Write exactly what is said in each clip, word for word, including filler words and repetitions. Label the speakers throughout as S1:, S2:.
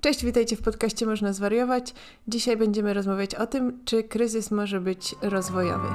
S1: Cześć, witajcie w podcaście Można Zwariować. Dzisiaj będziemy rozmawiać o tym, czy kryzys może być rozwojowy.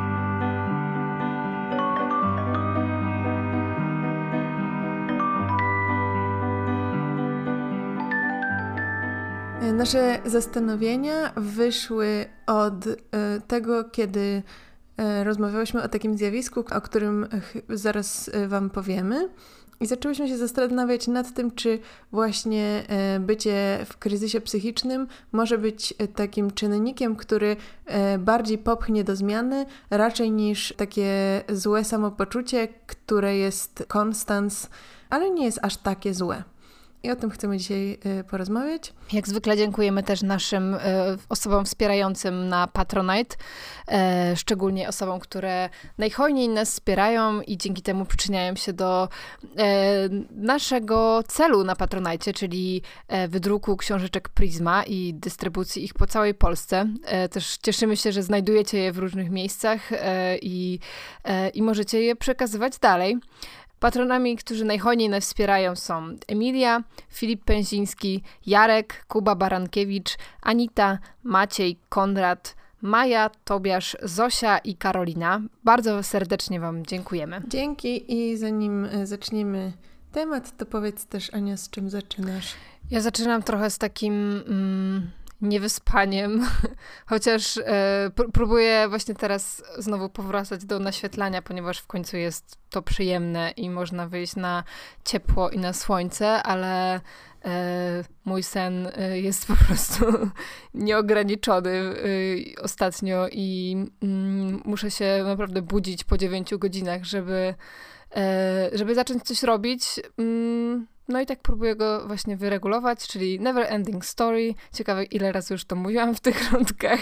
S1: Nasze zastanowienia wyszły od tego, kiedy rozmawiałyśmy o takim zjawisku, o którym zaraz Wam powiemy. I zaczęłyśmy się zastanawiać nad tym, czy właśnie bycie w kryzysie psychicznym może być takim czynnikiem, który bardziej popchnie do zmiany, raczej niż takie złe samopoczucie, które jest konstans, ale nie jest aż takie złe. I o tym chcemy dzisiaj porozmawiać.
S2: Jak zwykle dziękujemy też naszym e, osobom wspierającym na Patronite, e, szczególnie osobom, które najhojniej nas wspierają i dzięki temu przyczyniają się do e, naszego celu na Patronite, czyli e, wydruku książeczek Prisma i dystrybucji ich po całej Polsce. E, też cieszymy się, że znajdujecie je w różnych miejscach e, i, e, i możecie je przekazywać dalej. Patronami, którzy najhojniej nas wspierają, są Emilia, Filip Pęziński, Jarek, Kuba Barankiewicz, Anita, Maciej, Konrad, Maja, Tobiasz, Zosia i Karolina. Bardzo serdecznie Wam dziękujemy.
S1: Dzięki i zanim zaczniemy temat, to powiedz też, Ania, z czym zaczynasz?
S2: Ja zaczynam trochę z takim... Mm, niewyspaniem, chociaż e, pr- próbuję właśnie teraz znowu powracać do naświetlania, ponieważ w końcu jest to przyjemne i można wyjść na ciepło i na słońce, ale e, mój sen e, jest po prostu nieograniczony e, ostatnio i mm, muszę się naprawdę budzić po dziewięciu godzinach, żeby, e, żeby zacząć coś robić. Mm, No i tak próbuję go właśnie wyregulować, czyli Never Ending Story. Ciekawe, ile razy już to mówiłam w tych rundkach.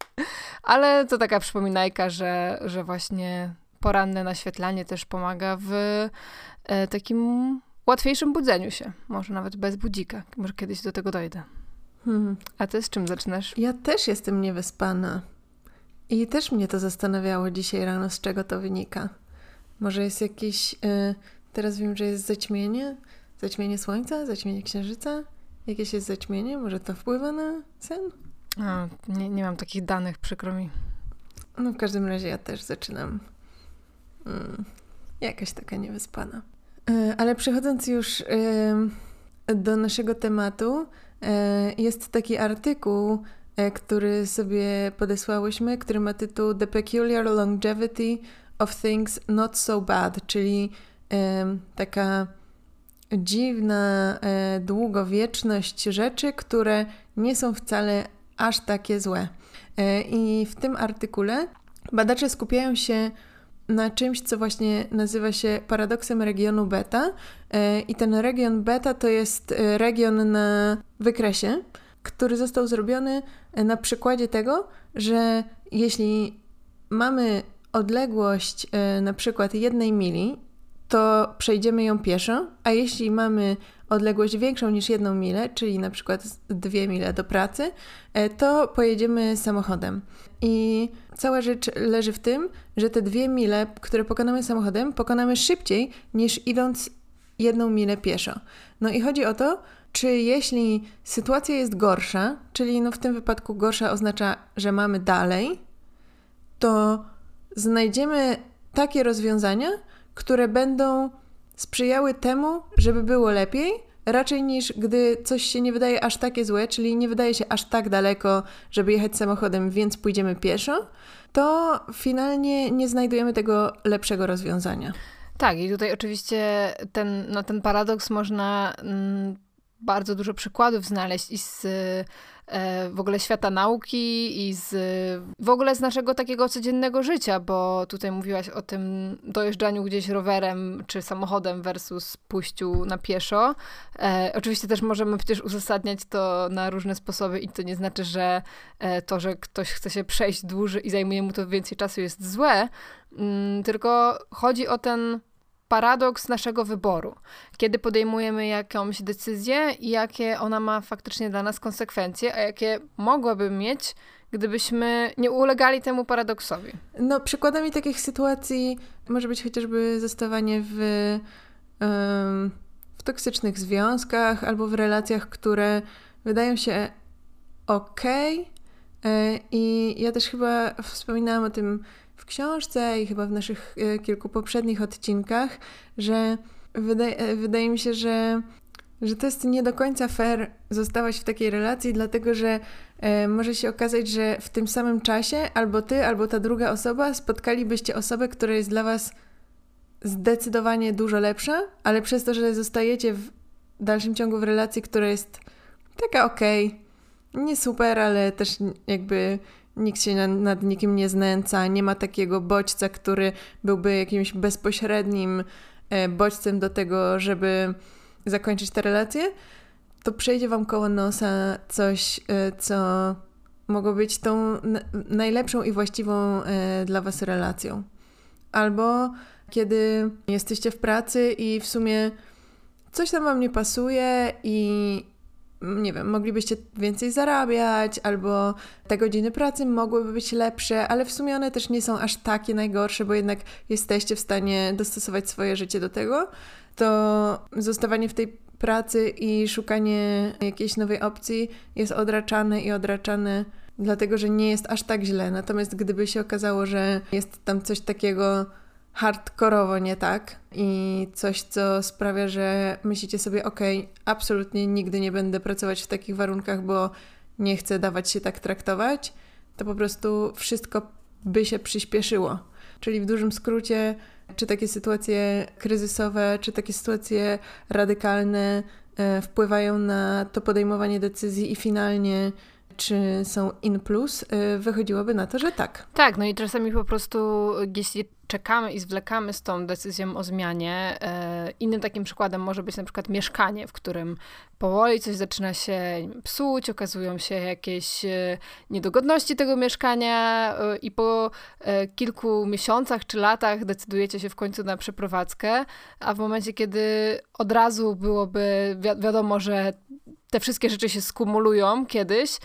S2: Ale to taka przypominajka, że, że właśnie poranne naświetlanie też pomaga w e, takim łatwiejszym budzeniu się. Może nawet bez budzika. Może kiedyś do tego dojdę. Hmm. A ty z czym zaczynasz?
S1: Ja też jestem niewyspana. I też mnie to zastanawiało dzisiaj rano, z czego to wynika. Może jest jakieś... Yy, teraz wiem, że jest zaćmienie... Zaćmienie słońca? Zaćmienie księżyca? Jakieś jest zaćmienie? Może to wpływa na sen?
S2: A, nie, nie mam takich danych, przykro mi.
S1: No w każdym razie ja też zaczynam mm, jakaś taka niewyspana. Yy, ale przechodząc już yy, do naszego tematu, yy, jest taki artykuł, yy, który sobie podesłałyśmy, który ma tytuł The Peculiar Longevity of Things Not So Bad, czyli yy, taka dziwna e, długowieczność rzeczy, które nie są wcale aż takie złe. E, I w tym artykule badacze skupiają się na czymś, co właśnie nazywa się paradoksem regionu beta. E, I ten region beta to jest region na wykresie, który został zrobiony na przykładzie tego, że jeśli mamy odległość e, na przykład jednej mili, to przejdziemy ją pieszo, a jeśli mamy odległość większą niż jedną milę, czyli na przykład dwie mile do pracy, to pojedziemy samochodem. I cała rzecz leży w tym, że te dwie mile, które pokonamy samochodem, pokonamy szybciej niż idąc jedną milę pieszo. No i chodzi o to, czy jeśli sytuacja jest gorsza, czyli no w tym wypadku gorsza oznacza, że mamy dalej, to znajdziemy takie rozwiązania, które będą sprzyjały temu, żeby było lepiej, raczej niż gdy coś się nie wydaje aż takie złe, czyli nie wydaje się aż tak daleko, żeby jechać samochodem, więc pójdziemy pieszo, to finalnie nie znajdujemy tego lepszego rozwiązania.
S2: Tak, i tutaj oczywiście ten, no, ten paradoks można mm, bardzo dużo przykładów znaleźć i z e, w ogóle świata nauki i z w ogóle z naszego takiego codziennego życia, bo tutaj mówiłaś o tym dojeżdżaniu gdzieś rowerem czy samochodem versus pójściu na pieszo. E, oczywiście też możemy przecież uzasadniać to na różne sposoby i to nie znaczy, że e, to, że ktoś chce się przejść dłużej i zajmuje mu to więcej czasu jest złe, mm, tylko chodzi o ten paradoks naszego wyboru. Kiedy podejmujemy jakąś decyzję i jakie ona ma faktycznie dla nas konsekwencje, a jakie mogłaby mieć, gdybyśmy nie ulegali temu paradoksowi.
S1: No, przykładami takich sytuacji może być chociażby zostawanie w, um, w toksycznych związkach albo w relacjach, które wydają się okej. I ja też chyba wspominałam o tym w książce i chyba w naszych kilku poprzednich odcinkach, że wydaje, wydaje mi się, że, że to jest nie do końca fair zostawać w takiej relacji, dlatego że e, może się okazać, że w tym samym czasie albo ty, albo ta druga osoba spotkalibyście osobę, która jest dla was zdecydowanie dużo lepsza, ale przez to, że zostajecie w dalszym ciągu w relacji, która jest taka okej, nie super, ale też jakby nikt się nad, nad nikim nie znęca, nie ma takiego bodźca, który byłby jakimś bezpośrednim e, bodźcem do tego, żeby zakończyć tę relację, to przejdzie wam koło nosa coś, e, co mogło być tą na, najlepszą i właściwą e, dla was relacją. Albo kiedy jesteście w pracy i w sumie coś tam wam nie pasuje i nie wiem, moglibyście więcej zarabiać, albo te godziny pracy mogłyby być lepsze, ale w sumie one też nie są aż takie najgorsze, bo jednak jesteście w stanie dostosować swoje życie do tego, to zostawanie w tej pracy i szukanie jakiejś nowej opcji jest odraczane i odraczane, dlatego że nie jest aż tak źle. Natomiast gdyby się okazało, że jest tam coś takiego hardkorowo nie tak i coś, co sprawia, że myślicie sobie, okej, absolutnie nigdy nie będę pracować w takich warunkach, bo nie chcę dawać się tak traktować, to po prostu wszystko by się przyspieszyło. Czyli w dużym skrócie, czy takie sytuacje kryzysowe, czy takie sytuacje radykalne e, wpływają na to podejmowanie decyzji i finalnie czy są in plus, wychodziłoby na to, że tak.
S2: Tak, no i czasami po prostu, jeśli czekamy i zwlekamy z tą decyzją o zmianie, e, innym takim przykładem może być na przykład mieszkanie, w którym powoli coś zaczyna się psuć, okazują się jakieś e, niedogodności tego mieszkania e, i po e, kilku miesiącach czy latach decydujecie się w końcu na przeprowadzkę, a w momencie, kiedy od razu byłoby wi- wiadomo, że te wszystkie rzeczy się skumulują kiedyś,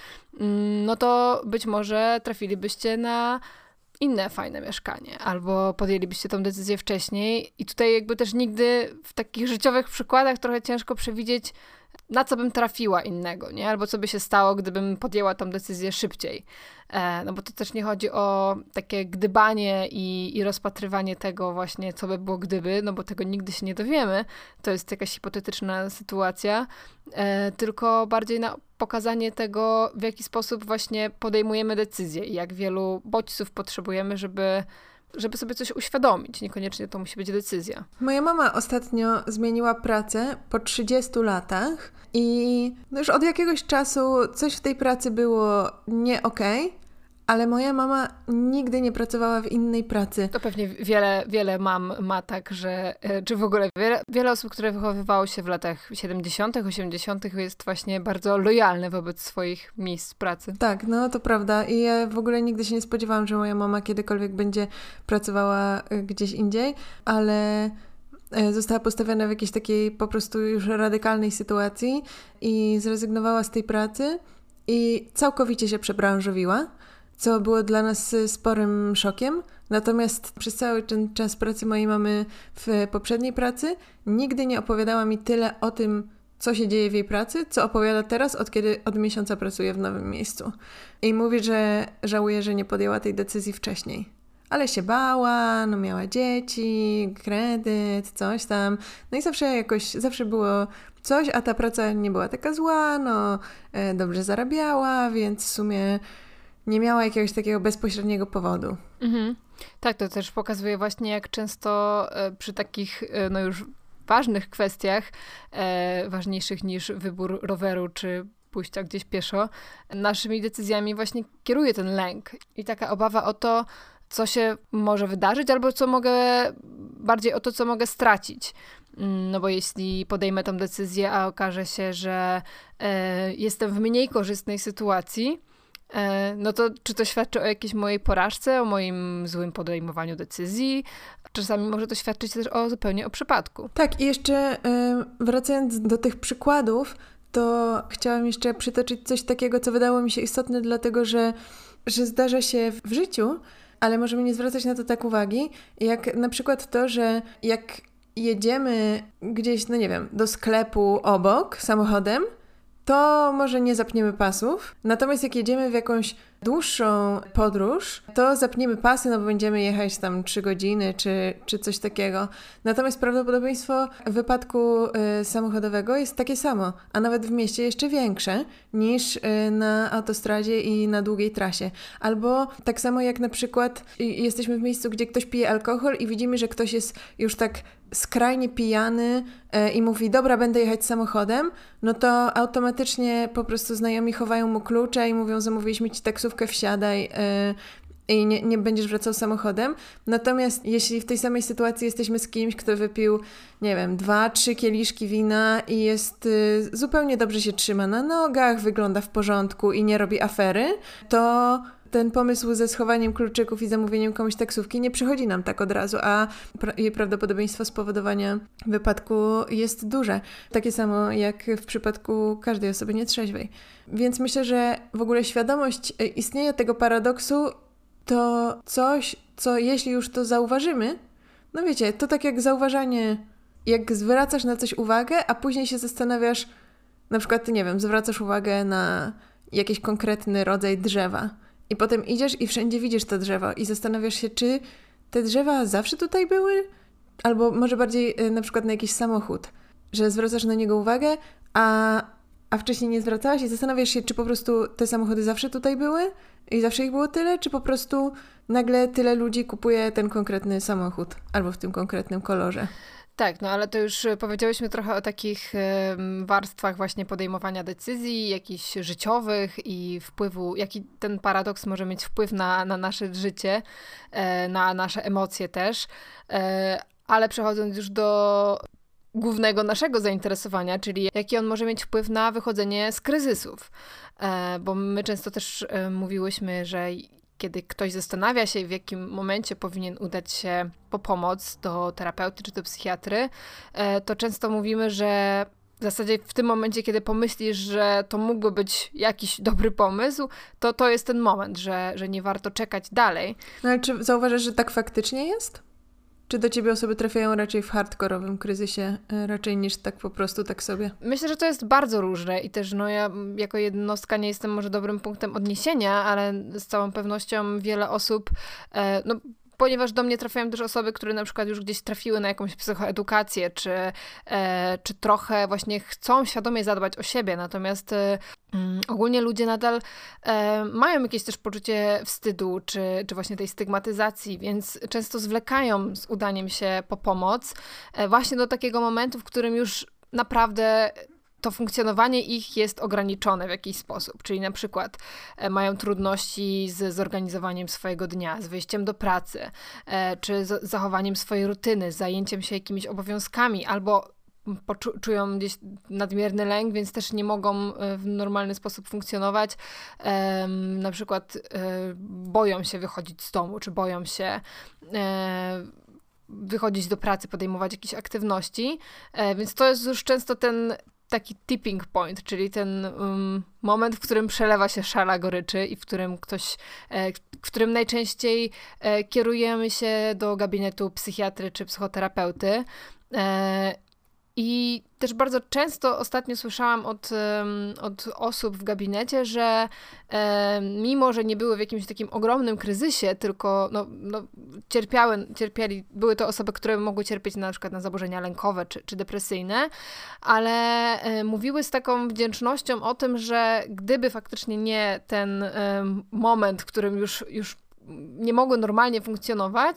S2: no to być może trafilibyście na inne fajne mieszkanie, albo podjęlibyście tą decyzję wcześniej i tutaj jakby też nigdy w takich życiowych przykładach trochę ciężko przewidzieć, na co bym trafiła innego, nie? Albo co by się stało, gdybym podjęła tą decyzję szybciej. E, no bo to też nie chodzi o takie gdybanie i, i rozpatrywanie tego właśnie, co by było gdyby, no bo tego nigdy się nie dowiemy. To jest jakaś hipotetyczna sytuacja, e, tylko bardziej na pokazanie tego, w jaki sposób właśnie podejmujemy decyzje i jak wielu bodźców potrzebujemy, żeby żeby sobie coś uświadomić. Niekoniecznie to musi być decyzja.
S1: Moja mama ostatnio zmieniła pracę po trzydziestu latach i no już od jakiegoś czasu coś w tej pracy było nie okej, ale moja mama nigdy nie pracowała w innej pracy.
S2: To pewnie wiele, wiele mam ma tak, że, czy w ogóle wiele, wiele osób, które wychowywało się w latach siedemdziesiątych, osiemdziesiątych jest właśnie bardzo lojalne wobec swoich miejsc pracy.
S1: Tak, no to prawda. I ja w ogóle nigdy się nie spodziewałam, że moja mama kiedykolwiek będzie pracowała gdzieś indziej, ale została postawiona w jakiejś takiej po prostu już radykalnej sytuacji i zrezygnowała z tej pracy i całkowicie się przebranżowiła, co było dla nas sporym szokiem. Natomiast przez cały ten czas pracy mojej mamy w poprzedniej pracy nigdy nie opowiadała mi tyle o tym, co się dzieje w jej pracy, co opowiada teraz, od kiedy od miesiąca pracuje w nowym miejscu. I mówi, że żałuje, że nie podjęła tej decyzji wcześniej. Ale się bała, no miała dzieci, kredyt, coś tam. No i zawsze jakoś, zawsze było coś, a ta praca nie była taka zła, no e, dobrze zarabiała, więc w sumie nie miała jakiegoś takiego bezpośredniego powodu.
S2: Mhm. Tak, to też pokazuje właśnie, jak często e, przy takich, e, no już ważnych kwestiach, e, ważniejszych niż wybór roweru czy pójścia gdzieś pieszo, naszymi decyzjami właśnie kieruje ten lęk i taka obawa o to, co się może wydarzyć, albo co mogę, bardziej o to, co mogę stracić. No bo jeśli podejmę tą decyzję, a okaże się, że e, jestem w mniej korzystnej sytuacji, e, no to czy to świadczy o jakiejś mojej porażce, o moim złym podejmowaniu decyzji? Czasami może to świadczyć też o zupełnie o przypadku.
S1: Tak, i jeszcze y, wracając do tych przykładów, to chciałam jeszcze przytoczyć coś takiego, co wydało mi się istotne, dlatego że, że zdarza się w życiu, ale możemy nie zwracać na to tak uwagi, jak na przykład to, że jak jedziemy gdzieś, no nie wiem, do sklepu obok samochodem, to może nie zapniemy pasów. Natomiast jak jedziemy w jakąś dłuższą podróż, to zapniemy pasy, no bo będziemy jechać tam trzy godziny czy, czy coś takiego. Natomiast prawdopodobieństwo wypadku y, samochodowego jest takie samo, a nawet w mieście jeszcze większe niż y, na autostradzie i na długiej trasie. Albo tak samo jak na przykład y, jesteśmy w miejscu, gdzie ktoś pije alkohol i widzimy, że ktoś jest już tak skrajnie pijany y, i mówi, dobra, będę jechać samochodem, no to automatycznie po prostu znajomi chowają mu klucze i mówią, zamówiliśmy ci taksówkę, wsiadaj yy, i nie, nie będziesz wracał samochodem. Natomiast jeśli w tej samej sytuacji jesteśmy z kimś, kto wypił, nie wiem, dwa, trzy kieliszki wina i jest yy, zupełnie dobrze się trzyma na nogach, wygląda w porządku i nie robi afery, to ten pomysł ze schowaniem kluczyków i zamówieniem komuś taksówki nie przychodzi nam tak od razu, a pra- jej prawdopodobieństwo spowodowania wypadku jest duże. Takie samo jak w przypadku każdej osoby nietrzeźwej. Więc myślę, że w ogóle świadomość istnienia tego paradoksu to coś, co jeśli już to zauważymy, no wiecie, to tak jak zauważanie, jak zwracasz na coś uwagę, a później się zastanawiasz, na przykład, nie wiem, zwracasz uwagę na jakiś konkretny rodzaj drzewa. I potem idziesz i wszędzie widzisz to drzewo i zastanawiasz się, czy te drzewa zawsze tutaj były? Albo może bardziej na przykład na jakiś samochód, że zwracasz na niego uwagę, a, a wcześniej nie zwracałaś i zastanawiasz się, czy po prostu te samochody zawsze tutaj były i zawsze ich było tyle, czy po prostu nagle tyle ludzi kupuje ten konkretny samochód albo w tym konkretnym kolorze.
S2: Tak, no ale to już powiedziałyśmy trochę o takich warstwach właśnie podejmowania decyzji, jakichś życiowych i wpływu, jaki ten paradoks może mieć wpływ na, na nasze życie, na nasze emocje też. Ale przechodząc już do głównego naszego zainteresowania, czyli jaki on może mieć wpływ na wychodzenie z kryzysów. Bo my często też mówiłyśmy, że kiedy ktoś zastanawia się, w jakim momencie powinien udać się po pomoc do terapeuty czy do psychiatry, to często mówimy, że w zasadzie w tym momencie, kiedy pomyślisz, że to mógłby być jakiś dobry pomysł, to to jest ten moment, że, że nie warto czekać dalej.
S1: No ale czy zauważasz, że tak faktycznie jest? Czy do ciebie osoby trafiają raczej w hardkorowym kryzysie, raczej niż tak po prostu tak sobie?
S2: Myślę, że to jest bardzo różne i też no ja jako jednostka nie jestem może dobrym punktem odniesienia, ale z całą pewnością wiele osób, e, no ponieważ do mnie trafiają też osoby, które na przykład już gdzieś trafiły na jakąś psychoedukację, czy, e, czy trochę właśnie chcą świadomie zadbać o siebie, natomiast e, mm, ogólnie ludzie nadal e, mają jakieś też poczucie wstydu, czy, czy właśnie tej stygmatyzacji, więc często zwlekają z udaniem się po pomoc e, właśnie do takiego momentu, w którym już naprawdę to funkcjonowanie ich jest ograniczone w jakiś sposób, czyli na przykład e, mają trudności z zorganizowaniem swojego dnia, z wyjściem do pracy, e, czy z zachowaniem swojej rutyny, z zajęciem się jakimiś obowiązkami, albo poczu- czują gdzieś nadmierny lęk, więc też nie mogą w normalny sposób funkcjonować. E, na przykład e, boją się wychodzić z domu, czy boją się e, wychodzić do pracy, podejmować jakieś aktywności, e, więc to jest już często ten taki tipping point, czyli ten um, moment, w którym przelewa się szala goryczy i w którym ktoś, e, w którym najczęściej e, kierujemy się do gabinetu psychiatry czy psychoterapeuty. E, I też bardzo często ostatnio słyszałam od, um, od osób w gabinecie, że e, mimo, że nie były w jakimś takim ogromnym kryzysie, tylko no, no, cierpiały, cierpieli, były to osoby, które mogły cierpieć na przykład na zaburzenia lękowe czy, czy depresyjne, ale e, mówiły z taką wdzięcznością o tym, że gdyby faktycznie nie ten e, moment, w którym już, już nie mogły normalnie funkcjonować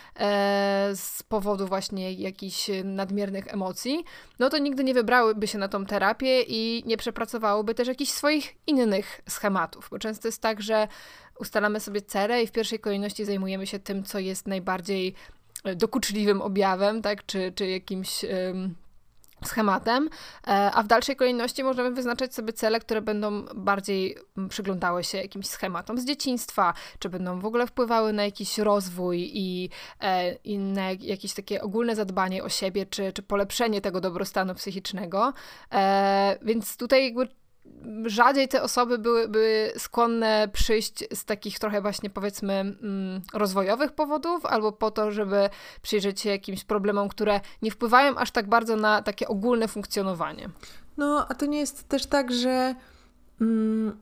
S2: e, z powodu właśnie jakichś nadmiernych emocji, no to nigdy nie wybrałyby się na tą terapię i nie przepracowałyby też jakichś swoich innych schematów, bo często jest tak, że ustalamy sobie cele i w pierwszej kolejności zajmujemy się tym, co jest najbardziej dokuczliwym objawem, tak, czy, czy jakimś ym, schematem, a w dalszej kolejności możemy wyznaczać sobie cele, które będą bardziej przyglądały się jakimś schematom z dzieciństwa, czy będą w ogóle wpływały na jakiś rozwój i, i na jakieś takie ogólne zadbanie o siebie, czy, czy polepszenie tego dobrostanu psychicznego. Więc tutaj jakby rzadziej te osoby były, były skłonne przyjść z takich trochę właśnie powiedzmy mm, rozwojowych powodów, albo po to, żeby przyjrzeć się jakimś problemom, które nie wpływają aż tak bardzo na takie ogólne funkcjonowanie.
S1: No, a to nie jest też tak, że, mm,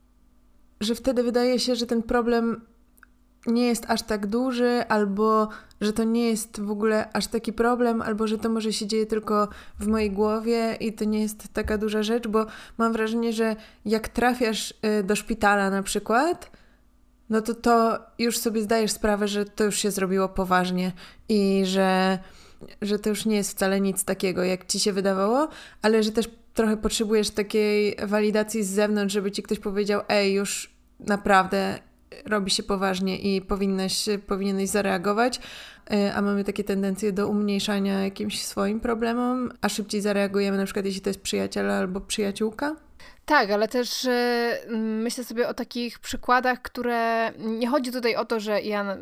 S1: że wtedy wydaje się, że ten problem nie jest aż tak duży, albo że to nie jest w ogóle aż taki problem, albo że to może się dzieje tylko w mojej głowie i to nie jest taka duża rzecz, bo mam wrażenie, że jak trafiasz y, do szpitala na przykład, no to to już sobie zdajesz sprawę, że to już się zrobiło poważnie i że, że to już nie jest wcale nic takiego, jak ci się wydawało, ale że też trochę potrzebujesz takiej walidacji z zewnątrz, żeby ci ktoś powiedział, ej, już naprawdę robi się poważnie i powinnaś, powinieneś zareagować, a mamy takie tendencje do umniejszania jakimś swoim problemom, a szybciej zareagujemy, na przykład jeśli to jest przyjaciel albo przyjaciółka.
S2: Tak, ale też y, myślę sobie o takich przykładach, które nie chodzi tutaj o to, że ja,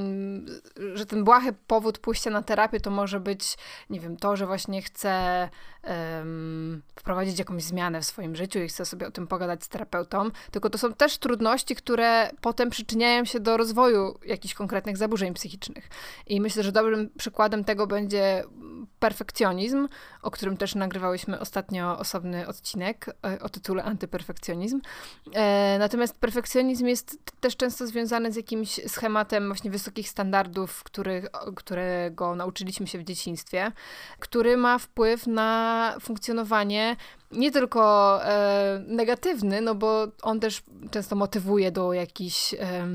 S2: y, że ten błahy powód pójścia na terapię to może być, nie wiem, to, że właśnie chcę y, wprowadzić jakąś zmianę w swoim życiu i chcę sobie o tym pogadać z terapeutą, tylko to są też trudności, które potem przyczyniają się do rozwoju jakichś konkretnych zaburzeń psychicznych. I myślę, że dobrym przykładem tego będzie perfekcjonizm, o którym też nagrywałyśmy ostatnio osobny odcinek o tytule Antyperfekcjonizm. E, natomiast perfekcjonizm jest też często związany z jakimś schematem właśnie wysokich standardów, których, którego nauczyliśmy się w dzieciństwie, który ma wpływ na funkcjonowanie nie tylko e, negatywny, no bo on też często motywuje do jakichś e,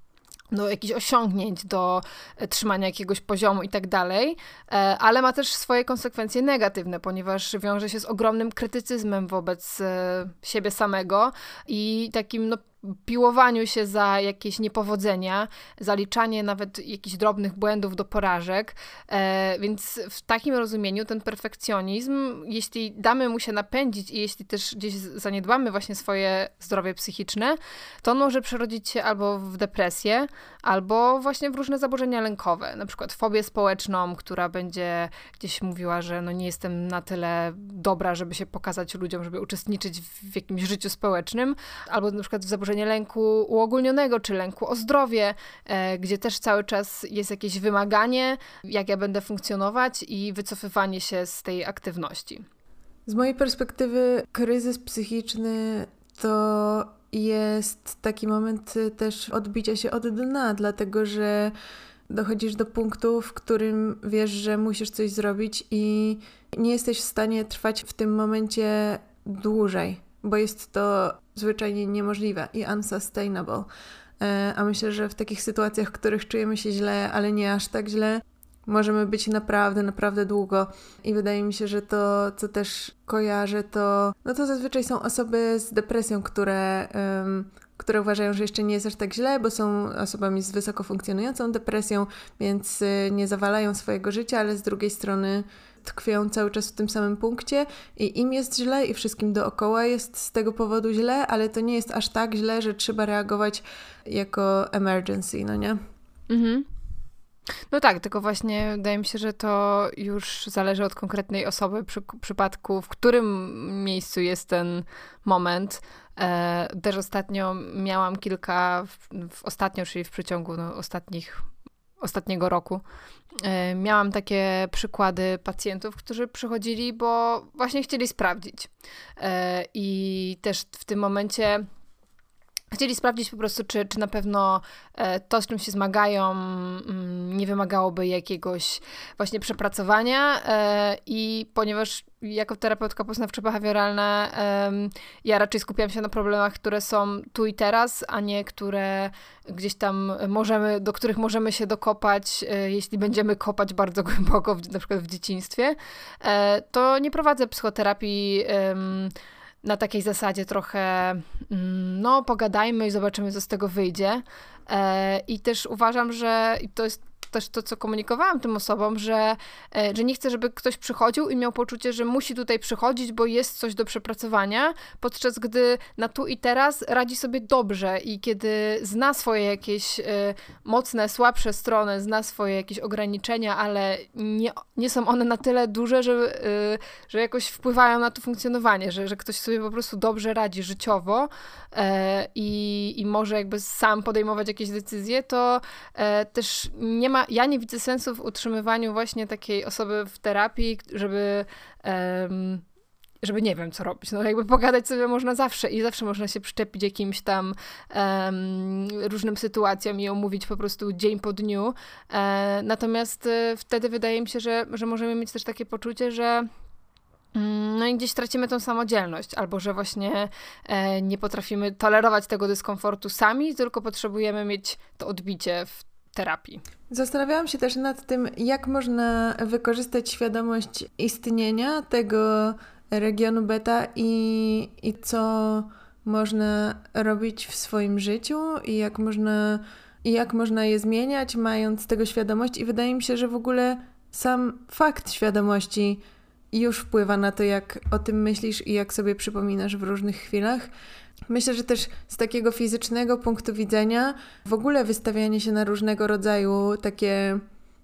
S2: do jakichś osiągnięć, do trzymania jakiegoś poziomu i tak dalej, ale ma też swoje konsekwencje negatywne, ponieważ wiąże się z ogromnym krytycyzmem wobec siebie samego i takim no, piłowaniu się za jakieś niepowodzenia, zaliczanie nawet jakichś drobnych błędów do porażek, e, więc w takim rozumieniu ten perfekcjonizm, jeśli damy mu się napędzić i jeśli też gdzieś zaniedbamy właśnie swoje zdrowie psychiczne, to on może przerodzić się albo w depresję, albo właśnie w różne zaburzenia lękowe, na przykład fobię społeczną, która będzie gdzieś mówiła, że no nie jestem na tyle dobra, żeby się pokazać ludziom, żeby uczestniczyć w jakimś życiu społecznym, albo na przykład w zaburzeniu lęku uogólnionego, czy lęku o zdrowie, e, gdzie też cały czas jest jakieś wymaganie, jak ja będę funkcjonować i wycofywanie się z tej aktywności.
S1: Z mojej perspektywy kryzys psychiczny to jest taki moment też odbicia się od dna, dlatego że dochodzisz do punktu, w którym wiesz, że musisz coś zrobić i nie jesteś w stanie trwać w tym momencie dłużej, bo jest to zwyczajnie niemożliwe i unsustainable. A myślę, że w takich sytuacjach, w których czujemy się źle, ale nie aż tak źle, możemy być naprawdę, naprawdę długo. I wydaje mi się, że to, co też kojarzę, to no to zazwyczaj są osoby z depresją, które, um, które uważają, że jeszcze nie jest aż tak źle, bo są osobami z wysoko funkcjonującą depresją, więc nie zawalają swojego życia, ale z drugiej strony tkwią cały czas w tym samym punkcie i im jest źle i wszystkim dookoła jest z tego powodu źle, ale to nie jest aż tak źle, że trzeba reagować jako emergency, no nie?
S2: Mhm. No tak, tylko właśnie wydaje mi się, że to już zależy od konkretnej osoby, przy przypadku, w którym miejscu jest ten moment. E, też ostatnio miałam kilka, w, w ostatnio, czyli w przeciągu no, ostatnich ostatniego roku, e, miałam takie przykłady pacjentów, którzy przychodzili, bo właśnie chcieli sprawdzić. E, I też w tym momencie chcieli sprawdzić po prostu, czy, czy na pewno to, z czym się zmagają, nie wymagałoby jakiegoś właśnie przepracowania i ponieważ jako terapeutka poznawczo-behawioralna ja raczej skupiam się na problemach, które są tu i teraz, a nie które gdzieś tam możemy, do których możemy się dokopać, jeśli będziemy kopać bardzo głęboko, na przykład w dzieciństwie, to nie prowadzę psychoterapii na takiej zasadzie trochę, no pogadajmy i zobaczymy, co z tego wyjdzie. I też uważam, że i to jest też to, co komunikowałam tym osobom, że, że nie chcę, żeby ktoś przychodził i miał poczucie, że musi tutaj przychodzić, bo jest coś do przepracowania, podczas gdy na tu i teraz radzi sobie dobrze i kiedy zna swoje jakieś y, mocne, słabsze strony, zna swoje jakieś ograniczenia, ale nie, nie są one na tyle duże, że, y, że jakoś wpływają na to funkcjonowanie, że, że ktoś sobie po prostu dobrze radzi życiowo y, i, i może jakby sam podejmować jakieś decyzje, to y, też nie ma ja nie widzę sensu w utrzymywaniu właśnie takiej osoby w terapii, żeby um, żeby nie wiem, co robić. No jakby pogadać sobie można zawsze i zawsze można się przyczepić jakimś tam um, różnym sytuacjom i omówić po prostu dzień po dniu. E, natomiast e, wtedy wydaje mi się, że, że możemy mieć też takie poczucie, że no i gdzieś tracimy tą samodzielność, albo że właśnie e, nie potrafimy tolerować tego dyskomfortu sami, tylko potrzebujemy mieć to odbicie w terapii.
S1: Zastanawiałam się też nad tym, jak można wykorzystać świadomość istnienia tego regionu beta i, i co można robić w swoim życiu i jak można, i jak można je zmieniać, mając tego świadomość. I wydaje mi się, że w ogóle sam fakt świadomości już wpływa na to, jak o tym myślisz i jak sobie przypominasz w różnych chwilach. Myślę, że też z takiego fizycznego punktu widzenia w ogóle wystawianie się na różnego rodzaju takie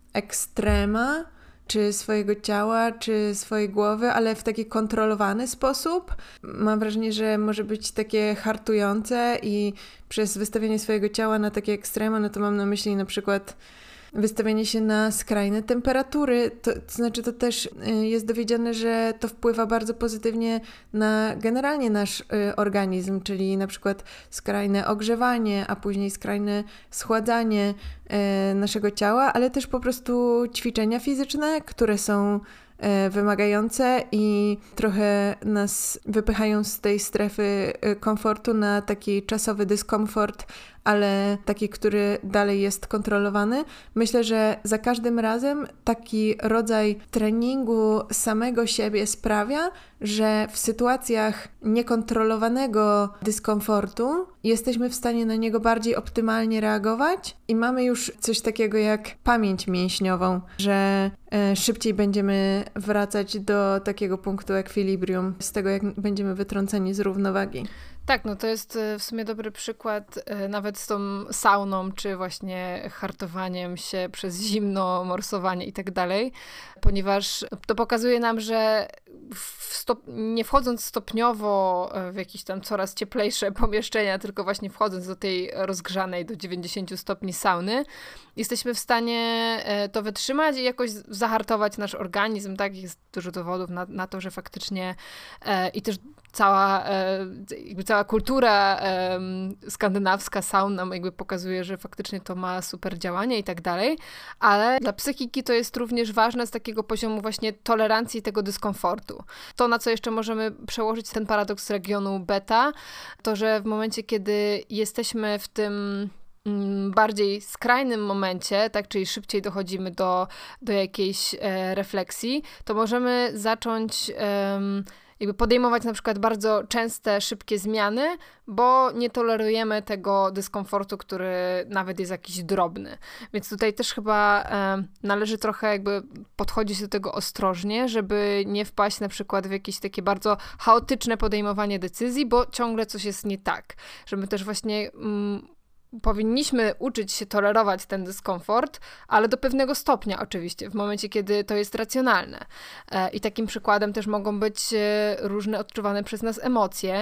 S1: ekstrema, czy swojego ciała, czy swojej głowy, ale w taki kontrolowany sposób. Mam wrażenie, że może być takie hartujące i przez wystawianie swojego ciała na takie ekstrema, no to mam na myśli na przykład wystawienie się na skrajne temperatury, to, to znaczy to też jest dowiedziane, że to wpływa bardzo pozytywnie na generalnie nasz y, organizm, czyli na przykład skrajne ogrzewanie, a później skrajne schładzanie y, naszego ciała, ale też po prostu ćwiczenia fizyczne, które są y, wymagające i trochę nas wypychają z tej strefy y, komfortu na taki czasowy dyskomfort, ale taki, który dalej jest kontrolowany. Myślę, że za każdym razem taki rodzaj treningu samego siebie sprawia, że w sytuacjach niekontrolowanego dyskomfortu jesteśmy w stanie na niego bardziej optymalnie reagować i mamy już coś takiego jak pamięć mięśniową, że e, szybciej będziemy wracać do takiego punktu ekwilibrium, z tego jak będziemy wytrąceni z równowagi.
S2: Tak, no to jest w sumie dobry przykład nawet z tą sauną, czy właśnie hartowaniem się przez zimno, morsowanie i tak dalej, ponieważ to pokazuje nam, że w stop- nie wchodząc stopniowo w jakieś tam coraz cieplejsze pomieszczenia, tylko właśnie wchodząc do tej rozgrzanej do dziewięćdziesięciu stopni sauny, jesteśmy w stanie to wytrzymać i jakoś zahartować nasz organizm, tak? Jest dużo dowodów na, na to, że faktycznie e, i też cała, e, jakby cała kultura e, skandynawska saun nam jakby pokazuje, że faktycznie to ma super działanie i tak dalej, ale dla psychiki to jest również ważne z takiego poziomu właśnie tolerancji tego dyskomfortu. To, na co jeszcze możemy przełożyć ten paradoks regionu beta, to, że w momencie, kiedy jesteśmy w tym bardziej skrajnym momencie, tak, czyli szybciej dochodzimy do, do jakiejś e, refleksji, to możemy zacząć e, jakby podejmować na przykład bardzo częste, szybkie zmiany, bo nie tolerujemy tego dyskomfortu, który nawet jest jakiś drobny. Więc tutaj też chyba e, należy trochę jakby podchodzić do tego ostrożnie, żeby nie wpaść na przykład w jakieś takie bardzo chaotyczne podejmowanie decyzji, bo ciągle coś jest nie tak. Żeby też właśnie mm, powinniśmy uczyć się tolerować ten dyskomfort, ale do pewnego stopnia oczywiście, w momencie, kiedy to jest racjonalne. I takim przykładem też mogą być różne odczuwane przez nas emocje,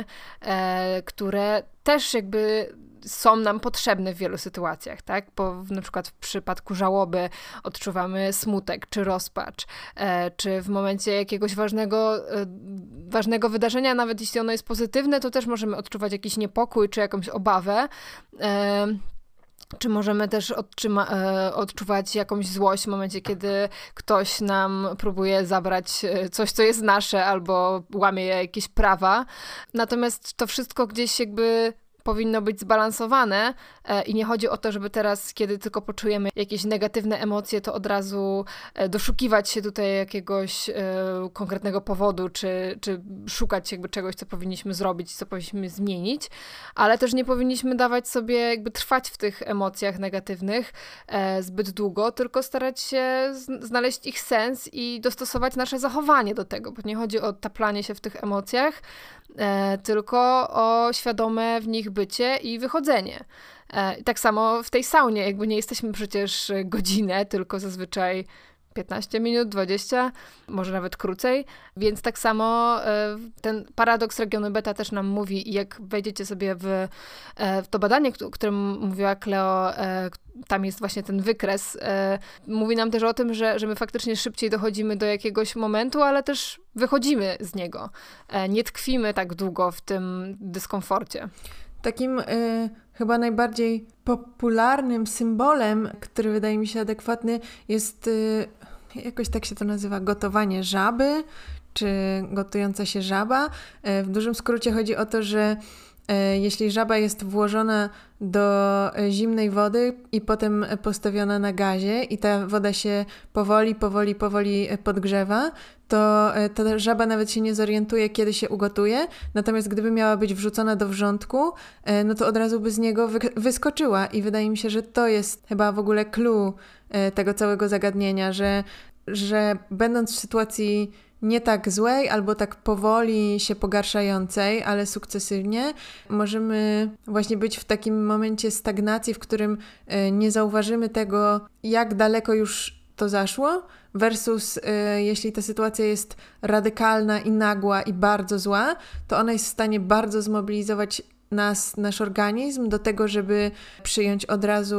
S2: które też jakby są nam potrzebne w wielu sytuacjach, tak? Bo na przykład w przypadku żałoby odczuwamy smutek czy rozpacz, e, czy w momencie jakiegoś ważnego, e, ważnego wydarzenia, nawet jeśli ono jest pozytywne, to też możemy odczuwać jakiś niepokój czy jakąś obawę. E, Czy możemy też odczyma, e, odczuwać jakąś złość w momencie, kiedy ktoś nam próbuje zabrać coś, co jest nasze, albo łamie jakieś prawa. Natomiast to wszystko gdzieś jakby powinno być zbalansowane e, i nie chodzi o to, żeby teraz, kiedy tylko poczujemy jakieś negatywne emocje, to od razu e, doszukiwać się tutaj jakiegoś e, konkretnego powodu, czy, czy szukać jakby czegoś, co powinniśmy zrobić, co powinniśmy zmienić, ale też nie powinniśmy dawać sobie jakby trwać w tych emocjach negatywnych e, zbyt długo, tylko starać się z- znaleźć ich sens i dostosować nasze zachowanie do tego, bo nie chodzi o taplanie się w tych emocjach, e, tylko o świadome w nich bycie i wychodzenie. E, tak samo w tej saunie, jakby nie jesteśmy przecież godzinę, tylko zazwyczaj piętnaście minut, dwadzieścia, może nawet krócej, więc tak samo e, ten paradoks regionu beta też nam mówi, i jak wejdziecie sobie w, e, w to badanie, o którym mówiła Kleo, e, tam jest właśnie ten wykres, e, mówi nam też o tym, że, że my faktycznie szybciej dochodzimy do jakiegoś momentu, ale też wychodzimy z niego. E, nie tkwimy tak długo w tym dyskomforcie.
S1: Takim y, chyba najbardziej popularnym symbolem, który wydaje mi się adekwatny, jest, y, jakoś tak się to nazywa, gotowanie żaby, czy gotująca się żaba. Y, w dużym skrócie chodzi o to, że y, jeśli żaba jest włożona do zimnej wody i potem postawiona na gazie i ta woda się powoli, powoli, powoli podgrzewa, to ta żaba nawet się nie zorientuje, kiedy się ugotuje, natomiast gdyby miała być wrzucona do wrzątku, no to od razu by z niego wy- wyskoczyła i wydaje mi się, że to jest chyba w ogóle clue tego całego zagadnienia, że, że będąc w sytuacji nie tak złej albo tak powoli się pogarszającej, ale sukcesywnie, możemy właśnie być w takim momencie stagnacji, w którym nie zauważymy tego, jak daleko już to zaszło, versus y, jeśli ta sytuacja jest radykalna i nagła i bardzo zła, to ona jest w stanie bardzo zmobilizować nas, nasz organizm do tego, żeby przyjąć od razu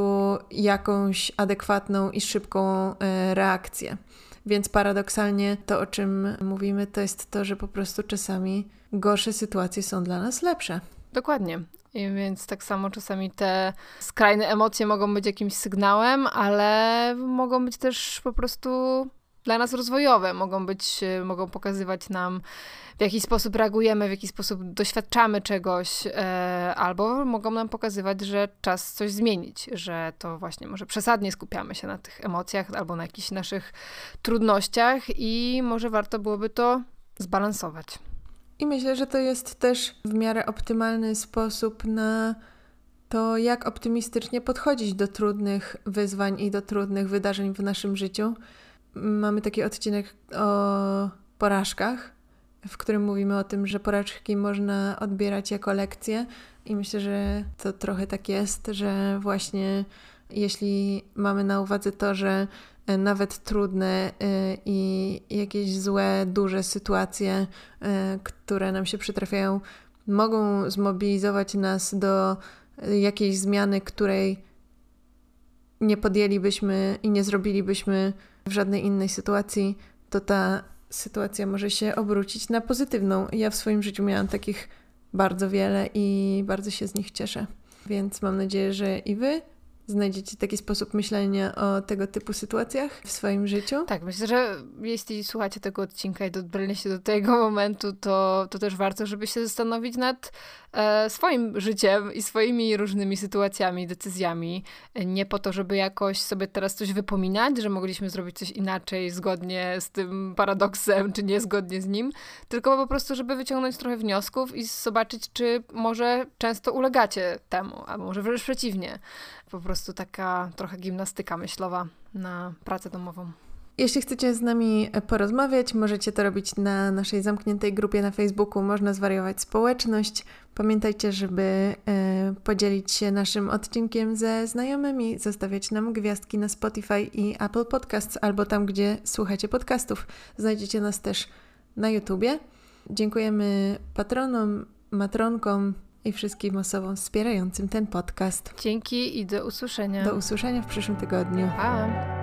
S1: jakąś adekwatną i szybką y, reakcję. Więc paradoksalnie to, o czym mówimy, to jest to, że po prostu czasami gorsze sytuacje są dla nas lepsze.
S2: Dokładnie. I więc tak samo czasami te skrajne emocje mogą być jakimś sygnałem, ale mogą być też po prostu dla nas rozwojowe. Mogą być, mogą pokazywać nam, w jaki sposób reagujemy, w jaki sposób doświadczamy czegoś, e, albo mogą nam pokazywać, że czas coś zmienić, że to właśnie może przesadnie skupiamy się na tych emocjach albo na jakichś naszych trudnościach i może warto byłoby to zbalansować.
S1: I myślę, że to jest też w miarę optymalny sposób na to, jak optymistycznie podchodzić do trudnych wyzwań i do trudnych wydarzeń w naszym życiu. Mamy taki odcinek o porażkach, w którym mówimy o tym, że porażki można odbierać jako lekcje i myślę, że to trochę tak jest, że właśnie jeśli mamy na uwadze to, że nawet trudne i jakieś złe, duże sytuacje, które nam się przytrafiają, mogą zmobilizować nas do jakiejś zmiany, której nie podjęlibyśmy i nie zrobilibyśmy w żadnej innej sytuacji, to ta sytuacja może się obrócić na pozytywną. Ja w swoim życiu miałam takich bardzo wiele i bardzo się z nich cieszę. Więc mam nadzieję, że i wy znajdziecie taki sposób myślenia o tego typu sytuacjach w swoim życiu.
S2: Tak, myślę, że jeśli słuchacie tego odcinka i dobraliście do tego momentu, to, to też warto, żeby się zastanowić nad e, swoim życiem i swoimi różnymi sytuacjami, decyzjami. Nie po to, żeby jakoś sobie teraz coś wypominać, że mogliśmy zrobić coś inaczej, zgodnie z tym paradoksem, czy niezgodnie z nim, tylko po prostu, żeby wyciągnąć trochę wniosków i zobaczyć, czy może często ulegacie temu, albo może wręcz przeciwnie. Po prostu taka trochę gimnastyka myślowa na pracę domową.
S1: Jeśli chcecie z nami porozmawiać, możecie to robić na naszej zamkniętej grupie na Facebooku Można Zwariować Społeczność. Pamiętajcie, żeby e, podzielić się naszym odcinkiem ze znajomymi, zostawiać nam gwiazdki na Spotify i Apple Podcasts, albo tam, gdzie słuchacie podcastów. Znajdziecie nas też na YouTubie. Dziękujemy patronom, matronkom i wszystkim osobom wspierającym ten podcast.
S2: Dzięki i do usłyszenia.
S1: Do usłyszenia w przyszłym tygodniu.
S2: Pa!